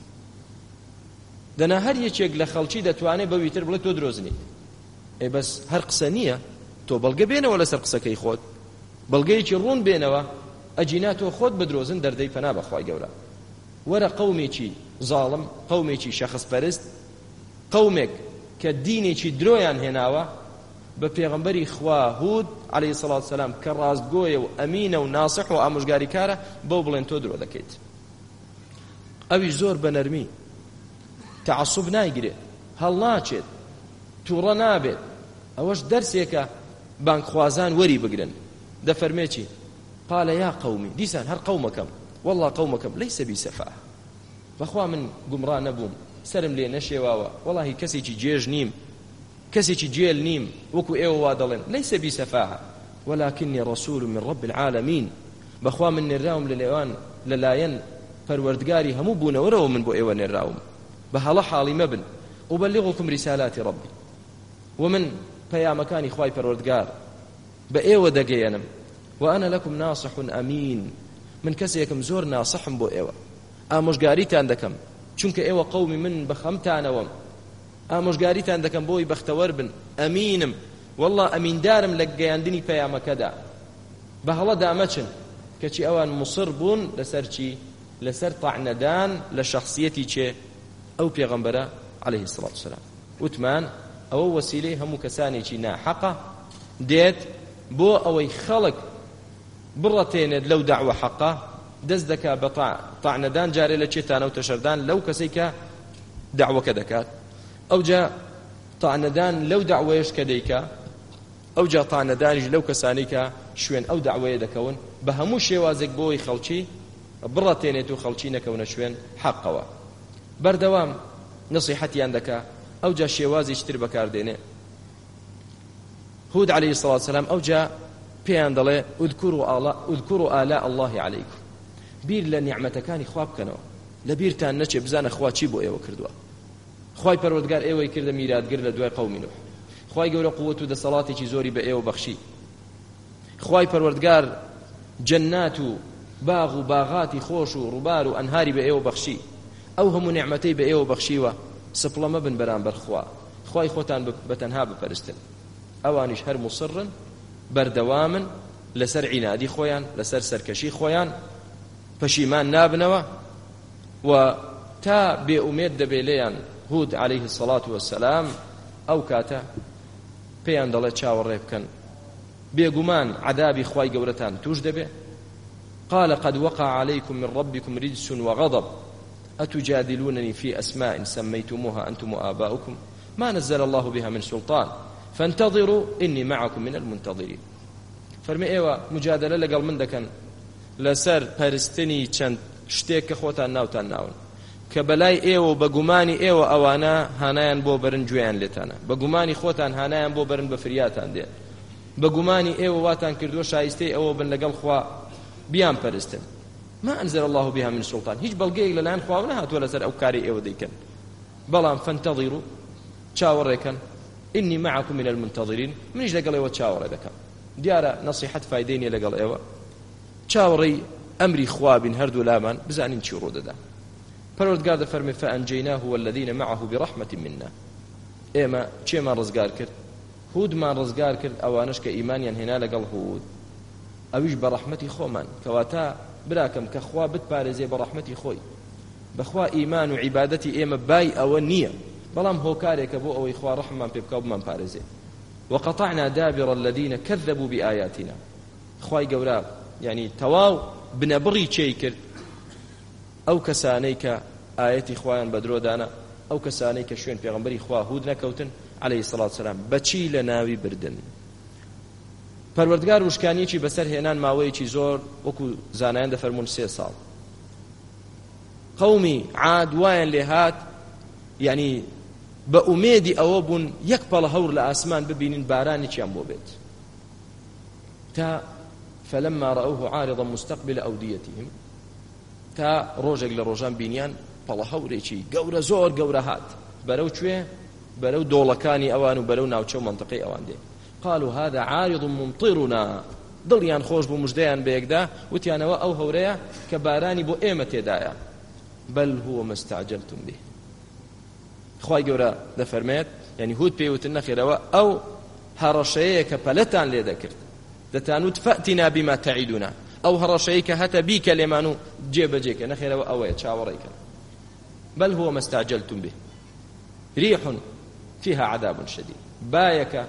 دەنا هەر یەکێک لە خەڵکی دەتوانێت بەوی تر بڵێت تۆ درۆزنیت ئێ بەس هەر قسە نییە تۆ بەڵگە بێنەوە لەسەر قسەکەی خۆت بەڵگەیەکی ڕوون بێنەوە ئەجینا تۆ خۆت بدرۆزن دەردەی پەنا بەخوای گەورە وەرە قەومێکی زاڵم قەومێکی شەخص پەرست قەومێک کە دینێکی درۆیان هێناوە بە پێغەمبەری خوا هود عليه الصلاة والسلام کە ڕاستگۆیە و ئەمینە و ناسح و ئامۆژگاریکارە بەو بڵێن تۆ درۆ دەکەیت ئەویش زۆر بە نەرمی تعەسوب نایگرێت هەڵ ناچێت تووڕە نابێت ئەوەش دەرسێکە بانکخوازان وەری بگرن دەفەرمێکی قال يا قومي دیسان هەر قەومەکەم والله قەومەکەم ليس بي سفاهة بەخوا من گومڕا نەبووم سرم لێ نەشێواوە وەڵاهی کەسێکی جێژ نیم کەسێکی جێل نیم وەکو ئێوە وا دەڵێن ليس بي سفاهة ولكني رسول من رب العالمين بەخوا من نێراوم لەلێوان لەلایەن پەروەردگاری هەموو بوونەوەرەوە من بۆ ئێوە نێراوم بە هەڵە حاڵی مەبن أبلغكم رسالات ربي ومن پەیامەکانی خوای پەروەردگار بە ئێوە دەگەیەنم وأنا لكم ناصح أمين من کەسێکم زۆر ناسحم بۆ ئێوە ئامۆژگاریتان دەکەم چونکە ئێوە قەومی من بەخەمتانەوەم ئامۆژگاریتان دەکەم بۆی بەختەوەر بن ئەمینم والله ئەمیندارم لە گەیاندنی پەیامەکەدا بە هەڵە دامەچن کەچی ئەوان مصر بوون لەسەر چی لەسەر طعنەدان لە شەخصیەتی چێ ئەو پێغەمبەرە عليه الصلاة والسلام وتمان ئەوە وەسیلەی هەموو کەسانێکی ناحەقە دێت بۆ ئەوەی خەڵک بڕەتێنێت لەو داعوە حەقە دەست دەکات بە طعنەدان جارێ لە چێتانە و تەشەردان لەو کەسەی کە داعوەکە دەکات ئەوجا طعنەدان لەو داعوەیەش کە دەیکا ئەوجا طعنەدانیش لەو کەسانەی کە شوێن ئەو داعوەیە دەکەون بە هەموو شێوازێک بۆی خەڵکی بڕەتێنێت و خەڵکی نەکەونە شوێن حەقەوە بەردەوام نصیحەتیان دەکا ئەو جا شێوازی تر بەکاردێنێ. هود عليه الصلاة والسلام ئەو جا پێیان دەڵێ اذكروا آلاء الله عليكم، بیر لە نیعمەتەکانی خوا بکەنەوە، لە بیرتان نەچێ بزانە خوا چی بۆ ئێوە کردووە. خوای پەروەردگار ئێوەی کردە میراتگر لە دوای قەومی نوح، خوای گەورە قووەت و دەسەڵاتێکی زۆری بە ئێوە بەخشی، خوای پەروەردگار جەنات و باغ و باغاتی خۆش و ڕووبار و ئەنهاری بە ئێوە بەخشی، ئەو هەموو نیعمەتەی بە ئێوە بەخشیوە، سپڵە مەبن بەرامبەر خوا، خوای خۆتان بەتەنها بپەرستن. ئەوانیش هەر مصرن، بەردەوامن لەسەر عینادی خۆیان، لەسەر سەرکەشی خۆیان، پەشیمان نابنەوە و تا بێئومێد دەبێ لێیان. هود عليه الصلاة والسلام ئەو کاتە پێیان دەڵێ چاوەڕێ بکەن، بێگومان عذابی خوای گەورەتان توش دەبێ. قال قد وقع عليكم من ربكم رجس وغضب أتجادلونني في أسماء سميتموها أنتم وآباؤكم ما نزل الله بها من سلطان فانتظروا إني معكم من المنتظرين. فرمي ايوه مجادله لەگەڵ من دەکەن لەسەر پەرستنی چەند شتێک کە خۆتان ناوتان ناون کە بەلای ئێوە و بە گومانی ئێوە ئەوانە هانایان بۆ بەرن گوێیان لێتانە، بە گومانی خۆتان هانایان بۆ بەرن بە فریاتان دێن، بە گومانی ئێوە واتان کردووە شایستەی ئەوە بن لەگەڵ خوا بیان پەرستن. ما أنزل الله بها من سلطان، هیچ بەڵگەیەک لەلایەن خوا نەهاتووە لەسەر ئەو کاری ئێوە دەیکەن. بەڵام فانتظروا چاوەڕێکەن إني معكم من المنتظرين، منیش لەگەڵ ئێوە چاوەڕێ دەکەم. دیارە نصیحەت فایدەی نییە لەگەڵ ئێوە، چاوەڕێی ئەمری خوا بین هەردوو لامان بزانین چی ڕوو دەدا. پەروەردگار دەفەرمێ فأنجيناه والذين معه برحمة منا، ئێمە چێمان ڕزگار کرد؟ هودمان ڕزگار کرد، ئەوانش کە ئیمانیان هێنا لەگەڵ هود، ئەویش بە ڕەحمەتی خۆمان، کەواتە براکەم کە خوا بتپارێزێ بە ڕەحمەتی خۆی. بەخوا ئیمان و عیبادەتی ئێمە بای ئەوە نییە، بەڵام هۆکارێکە بۆ ئەوەی خوا ڕەحممان پێ بکە و بمان پارێزێ. وقطعنا دابر الذين كذبوا بآياتنا، خواي گەورە يعني تەواو بنەبڕی چێی کرد ئەو کەسانەی کە ئاەتی خوایان بەدرۆ دانا، ئەو کەسانەی کە شوێن پێغەمبەری خوا هود نەکەوتن عليه الصلاة والسلام، بەچی لە ناوی بردن. پەروەردگار وشکانیەکی بەسەر هێنان ماوەیەکی زۆر، وەکو زانایان دەفەرمون سێ ساڵ. قەومی عاد وایان لێ هات، يعني بە ئومێدی ئەوە بوون یەک پەڵە هەور لە ئاسمان ببینین بارانێکیان بۆ بێت، تا فلما رأوه عارضا مستقبل أوديتهم، تا ڕۆژێک لە ڕۆژان بینیان پەڵە هەورێکی گەورە زۆر گەورە هات بەرەو کوێ؟ بەرەو دۆڵەکانی ئەوان و بەرەو ناوچە و منطقەی ئەوان دێ. قالوا هذا عارض ممطرنا، دڵیان خۆش بوو مژدەیان بەیەکدا، وتیانەوە ئەو هەورەیە کە بارانی بۆ ئێمە تێدایە. بل هو ما استعجلتم به، خوای گەورە دەفەرمێت یعنی هود پێیوتن نەخێرەوە ئەو هەڕەشەیە کە پەلەتان لێ دەکرد، دەتانوت فەئتینا بیما تەعیدونا، ئەو هەڕەشەیە کە هەتە بیکە لێمان و جێبەجێکە، نەخێرەوە ئەوەیە چاوەڕێکە. بل هو ما استعجلتم به ريح فيها عذاب شديد، بايك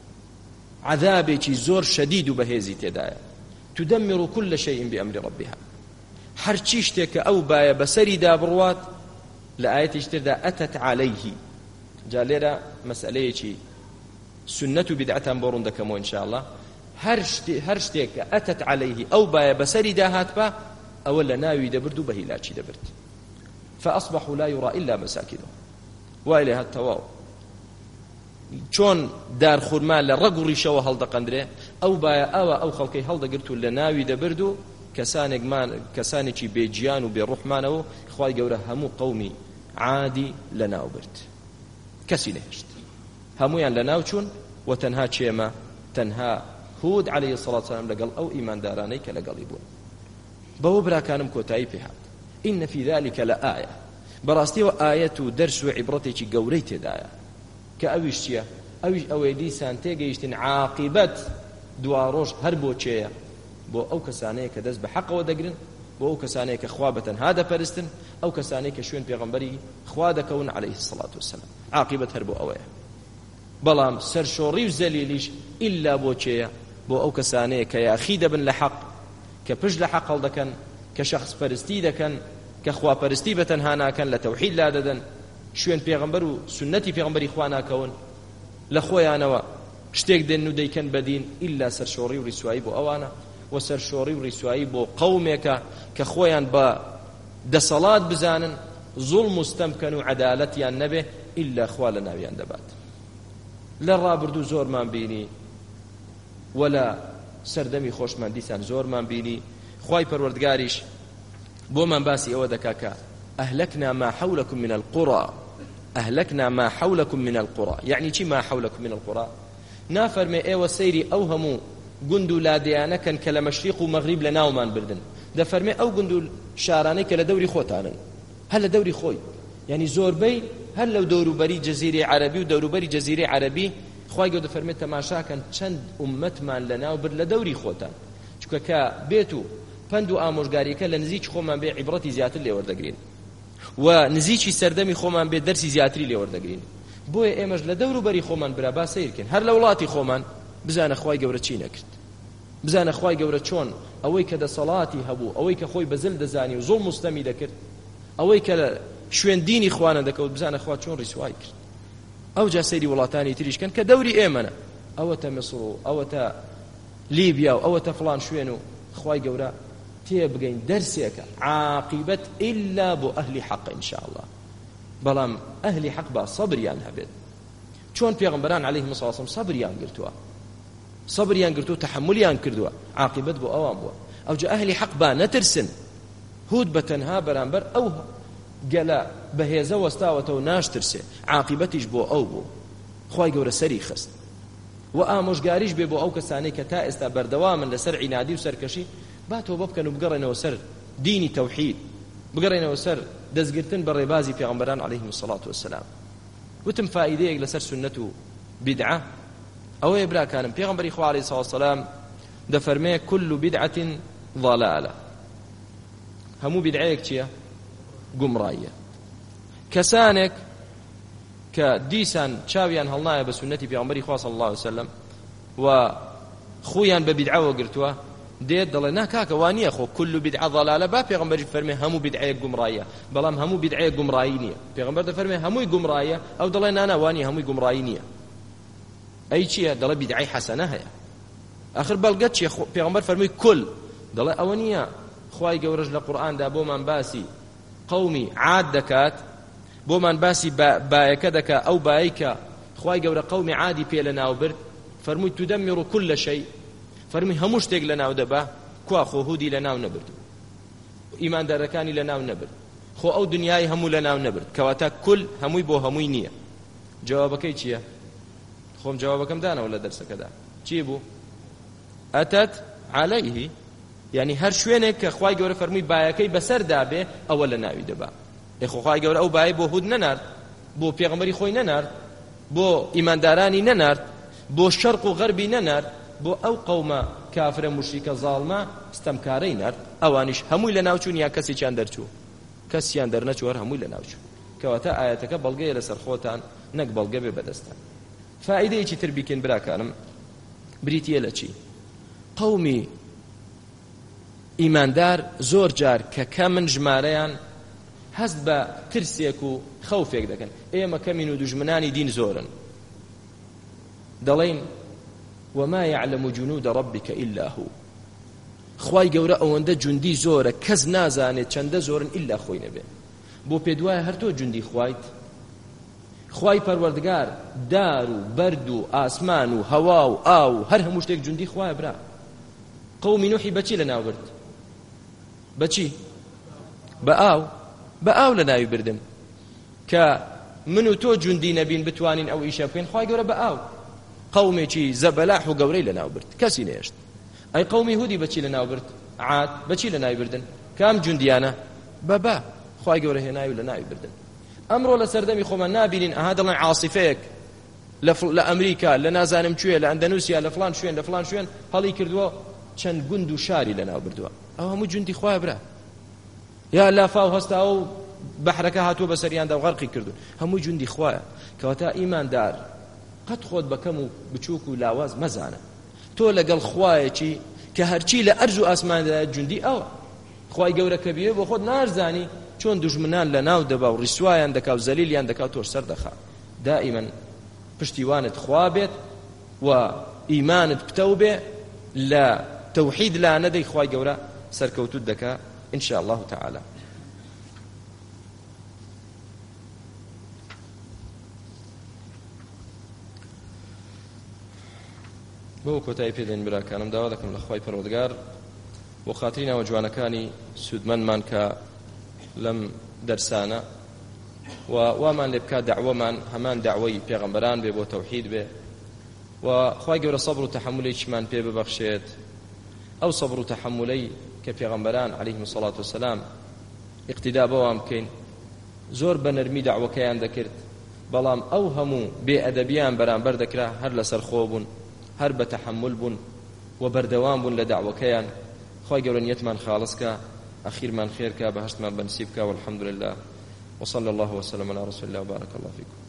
عذابێکی زۆر شەدید و بەهێزی تێدایە. تدمر كل شيء بأمر ربها، هەرچی شتێکە ئەو بایە بەسەری دابڕوات لە ئاەتێکی تردا ئەتت عەلەیه. جا لێرە مەسئلەیەکی سنەت و بیدعەتان بۆ ڕوون دەکەمەوە ئینشاءالله. هەر شتێک کە ئەتت عەلەیه ئەو بایە بەسەری داهات بە، ئەوە لە ناوی دەبرد و بە هیلاکی دەبرد. فأصبحوا لا يرى إلا مساكنهم، وای لێ هات تەواو چۆن دار خورما لە ڕەگ و ڕیشەوە هەڵدەقەندرێ، ئەو بایە ئەوە ئەو خەڵکەی هەڵدەگرت و لە ناوی دەبرد و کەسانێکی بێجیان و بێڕوحمانەوە خوای گەورە هەموو قەومی عادی لە ناو برد، کەسی نەهێشت، هەمویان لە ناو چوون و تەنها چێمە تەنها هود عليه الصلاة والسلام لەگەڵ ئەو ئیماندارانەی کە لەگەڵی بوون. بەوە براکانم کۆتایی پێهات. إن في ذلك لآية، بەڕاستیەوە ئاەت و دەرس و عیبرەتێکی گەورەی تێدایە کە ئەویش چییە؟ ئەویش ئەوەی دیسان تێگەیشتن عاقبەت دوا ڕۆژ هەر بۆ چێیە؟ بۆ ئەو کەسانەیە کە دەست بە حەقەوە دەگرن، بۆ ئەو کەسانەیە کە خوا بەتەنها دەپەرستن، ئەو کەسانەیە کە شوێن پێغەمبەری خوا دەکەون عليه الصلاة والسلام. عاقبەت هەر بۆ ئەوەیە. بەڵام سەرشۆڕی و زەلیلیش ئیلا بۆ چێیە؟ بۆ ئەو کەسانەیە کە یاخی دەبن لە حەق، کە پشت لە حەق هەڵدەکەن، کە شەخص پەرستی دەکەن، کە خوا پەرستی بەتەنها ناکەن، لە تەوحید لا دەدەن، شوێن پێغەمبەر و سنەتی پێغەمبەری خوا ناکەون، لە خۆیانەوە شتێک دێن و دەیکەن بەدین، ئیلا سەرشۆڕی و ڕیسوایی بۆ ئەوانە، و سەرشۆڕی و ڕیسوایی بۆ قەومێکە کە خۆیان بە دەسەڵات بزانن، ظلم مستمکن و عدالەتیان نەبێ ئیلا خوا لە ناویان دەبات. لە ڕابردوو زۆرمان بینی وەلا سەردەمی خۆشمان دیسان زۆرمان بینی خوای پەروەردگاریش بۆمان باسی ئەوە دەکا کە ئەهلەکنا ما حەولەکم من القوڕى ئەهلەکنا ما حەولەکم من القوڕى یعنی چی ما حەولەکم من القوڕى؟ نافەرمێ ئێوە سەیری ئەو هەموو گوند و لادەیانەکەن کە لە مەشریق و مەغریب لە ناومان بردن، دەفەرمێ ئەو گوند و شارانەی کە لە دەوری خۆتانن، هەر لە دەوری خۆی، یعنی زۆربەی هەر لەو دەوروبەری جەزیرەی عەرەبی و دەوروبەری جەزیرەی عەرەبی خوای گەورە دەفەرمێت تەماشاکەن چەند ئوممەتمان لە ناو برد لە دەوری خۆتان، چونکە کە بێت و پند و ئامۆژگاریەکە لە نزیک خۆمان بێ عیبرەتی زیاتر لێ وەردەگرین و نزیکی سەردەمی خۆمان بێ دەرسی زیاتری لێ وەردەگرین. بۆیە ئێمەش لە دەوروبەری خۆمان برا با سەیرکەین، هەر لە وڵاتی خۆمان بزانە خوای گەورە چی نەکرد، بزانە خوای گەورە چۆن ئەوەی کە دەسەڵاتی هەبوو، ئەوەی کە خۆی بەزل دەزانی و زوڵم مستەمی دەکرد، ئەوەی کە شوێن دینی خوانە دەکەوت، بزانە خوا چۆن ڕیسوای کرد. ئەو جا سەیری وڵاتانی تریشکەن کە دەوری ئێمەنە، ئەوەتە میسر و ئەوەتە لیبیا و ئەوەتە فڵان شوێن و خوای گەورە تێبگەین دەرسێکە عاقبەت ئیلا بۆ ئەهلی حەق ئینشاء الله. بەڵام ئەهلی حەق با سەبریان هەبێت، چۆن پێغەمبەران عەلەیهیم سەڵام سەبریان گرتووە، سەبریان گرتووە تەحەمولیان کردووە، عاقبەت بۆ ئەوان بووە. ئەو جا ئەهلی حەق با نەترسن، هود بەتەنها بەرامبەر ئەو گەلە بەهێزە وەستاوەتەوە و ناشترسێ، عاقبەتیش بۆ ئەو بوو، خوای گەورە سەری خست و ئامۆژگاریش بێ بۆ ئەو کەسانەی کە تا ئێستا بەردەوامن لەسەر عینادی و سەرکەشی، با تۆبە بکەن و بگەڕێنەوە سەر دینی تەوحید، بگەڕێنەوە سەر دەستگرتن بە ڕێبازی پێغەمبەران عەلەیهیم سەڵات وەسەلام. وتم فائیدەیەک لەسەر سنەت و بیدعە ئەوەیە براکانم، پێغەمبەری خوا عەلەیهی سەڵات وەسەلام دەفەرمێ كل بدعة ضلالة، هەموو بیدعەیەک چییە؟ گومڕاییە. کەسانێک کە دیسان چاویان هەڵنایە بە سنەتی پێغەمبەری خوا صلی الله علیه وسلم و خویان بە بیدعەوە گرتووە، دێت دەڵێ نا کاکە وانییە خۆ كل بدعة ضلالة، با پێغەمبەری فەرمێ هەموو بیدعەیەک گومڕاییە، بەڵام هەموو بیدعەیەک گومڕایی نییە. پێغەمبەر دەفەرمێ هەمووی گومڕاییە، ئەو دەڵێ نا نا وانییە هەمووی گومڕایی نییە. ئەی چییە؟ دەڵێ بیدعەی حەسەنە هەیە. ئاخر بەڵگەت چییە؟ پێغەمبەر فەرمووی کل، دەڵێ ئەوە نییە. خوای گەورەش لە قورئاندا بۆمان باسی قومی عاد دەکات، بۆمان باسی بایەکە دەکات، ئەو بایی کە خوای گەورە قومی عادی پێ لە ناو برد، فەرمووی تودەمر كل شەی، فەرمووی هەموو شتێک لە ناو دەبا، کوا خۆ هودی لە ناو نەبرد، ئیماندارەکانی لە ناو نەبرد، خۆ ئەو دنیای هەموو لە ناو نەبرد، کەواتە کل هەمووی بۆ هەمووی نییە. جوابەکەی چییە؟ خۆم جوابەکەم دانەوە لە دەرسەکەدا چی بوو؟ ئەتەت عەلەیهی، یعنی هەر شوێنێک کە خوای گەورە فەرمووی بایەکەی بەسەردا بێ ئەوە لە ناوی دەبا. ئێ خۆ خوای گەورە ئەو بایە بۆ هود نەنارد، بۆ پێغەمبەری خۆی نەنارد، بۆ ئیماندارانی نەنارد، بۆ شەرق و غەربی نەنارد، بۆ ئەو قەومە کافرە موشریکە زاڵمە ستەمکارەی نارد. ئەوانیش هەمووی لە ناوچوون یا کەسێکیان دەرچوو؟ کەسیان دەرنەچوە، هەمووی لە ناوچوو. کەواتە ئاەتەکە بەڵگەیە لەسەر خۆتان، نەک بەڵگە بێ بەدەستان. فائیدەیەکی تر بیکەین براکانم، بریتیە لە چی؟ قەومی ئیماندار زۆر جار کە کەمن ژمارەیان هەست بە ترسێک و خەوفێک دەکەن، ئێمە کەمین و دوژمنانی دین زۆرن، دەڵێن وما يعلم جنود ربك إلا هو، خوای گەورە ئەوەندە جوندی زۆرە کەس نازانێت چەندە زۆرن ئیلا خۆی نەبێ. بۆ پێ دوایە هەر تۆ جوندی خوایت، خوای پەروەردگار دار و بەرد و ئاسمان و هەوا و ئاو و هەر هەموو شتێک جوندی خوایە. برا قەومی نوحی بەچی لە ناو برد؟ بەچی؟ بە ئاو، بە ئاو لە ناوی بردن، کە من و تۆ جوندی نەبین بتوانین ئەو ئیشە بکەین، خوای گەورە بە ئاو قەومێکی زەبەلاح و گەورەی لە ناو برد، کەسی نێشت. ئەی قەومی هودی بەچی لە ناو برد؟ عاد بەچی لە ناوی بردن؟ کام جوندیانە؟ بەبا خوای گەورە هێناوی لە ناوی بردن. ئەمڕۆ لە سەردەمی خۆمان نابینین ئەها دەڵێن عاصفەیەک لە ئەمریکا، لە نازانم کوێ، لە ئەندەنوسیا، لە فڵان شوێن لە فڵان شوێن هەڵی کردووە چەند گوند و شاری لە ناو بردووە. ئەو هەموو جوندی خوایە. برا یا لافاو هەستاوە و بەحرەکە هاتووە بەسەریاندا و غەرقی کردو، هەمووی جوندی خوایە. کەواتە ئیماندار قەت خۆت بەکەم و بچووک و لاواز مەزانە، تۆ لەگەڵ خوایەکی کە هەرچی لە ئەرز و ئاسماندا جوندی ئەوە. خوای گەورە کە بێ بۆ خۆت نارزانی چۆن دوژمنان لە ناو دەبا و ڕیسوایان دەکا و زەلیلیان دەکا تۆش سەر دەخا. دائیمەن پشتیوانت خوا بێت و ئیمانت پتەو بێ، لە تەوحید لا نەدەی، خوای گەورە سەرکەوتوت دەکا إن شاء الله تعالى. بۆ کۆتایی پێدەین براکانم داوا دەکەم لە خوای پەروەردگار بۆ خاتری ناوە جوانەکانی سوودمەندمان کە لەم دەرسانە و وامان لێ بکات دەعوەمان هەمان دەعوەی پێغەمبەران بێ بۆ تەوحید بێ و خوای گەورە سەبر و تەحەممولێکیمان پێ ببەخشێت ئەو سەبر و تەحەممولەی کە پێغەمبەران عەلەیهیمو سەڵات وسەلام اقتیدا بەوام بکەین زۆر بە نەرمی دەعوەکەیان دەکرد بەڵام ئەو هەموو بێئەدەبیان بەرامبەر دەکرا هەر لەسەر خۆ بوون هەر بە تەحەممول بوون و بەردەوام بوون لە دەعوەکەیان خوای گەورە نیەتمان خاڵسکە ئەخیرمان خێرکە بەهەشتمان بەنسیب بکە والحەمدولله وصلى الله وسلم على رسول الله وبارك الله فيكم